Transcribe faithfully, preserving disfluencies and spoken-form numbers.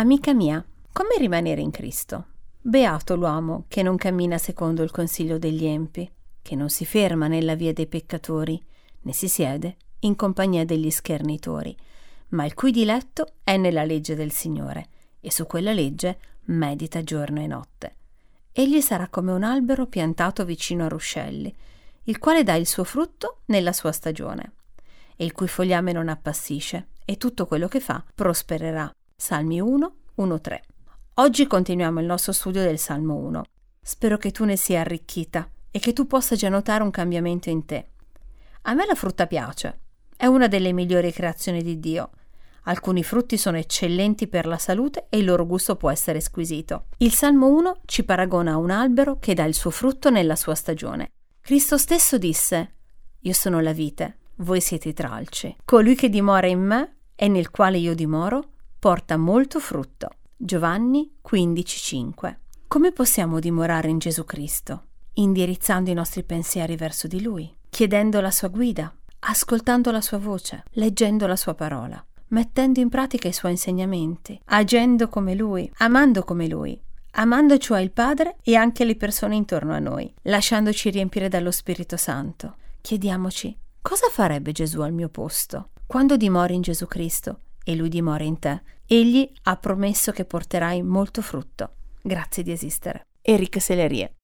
Amica mia, come rimanere in Cristo? Beato l'uomo che non cammina secondo il consiglio degli empi, che non si ferma nella via dei peccatori, né si siede in compagnia degli schernitori, ma il cui diletto è nella legge del Signore, e su quella legge medita giorno e notte. Egli sarà come un albero piantato vicino a ruscelli, il quale dà il suo frutto nella sua stagione, e il cui fogliame non appassisce, e tutto quello che fa prospererà. Salmi uno, uno tre. Oggi continuiamo il nostro studio del Salmo uno. Spero che tu ne sia arricchita e che tu possa già notare un cambiamento in te. A me la frutta piace, è una delle migliori creazioni di Dio. Alcuni frutti sono eccellenti per la salute e il loro gusto può essere squisito. Il Salmo uno ci paragona a un albero che dà il suo frutto nella sua stagione. Cristo stesso disse: «Io sono la vite, voi siete i tralci. Colui che dimora in me e nel quale io dimoro porta molto frutto». Giovanni quindici cinque. Come possiamo dimorare in Gesù Cristo? Indirizzando i nostri pensieri verso di Lui, chiedendo la sua guida, ascoltando la sua voce, leggendo la sua parola, mettendo in pratica i suoi insegnamenti, agendo come Lui, amando come Lui, amando cioè il Padre e anche le persone intorno a noi, lasciandoci riempire dallo Spirito Santo. Chiediamoci: cosa farebbe Gesù al mio posto? Quando dimori in Gesù Cristo e Lui dimora in te, Egli ha promesso che porterai molto frutto. Grazie di esistere. Eric Sellerie.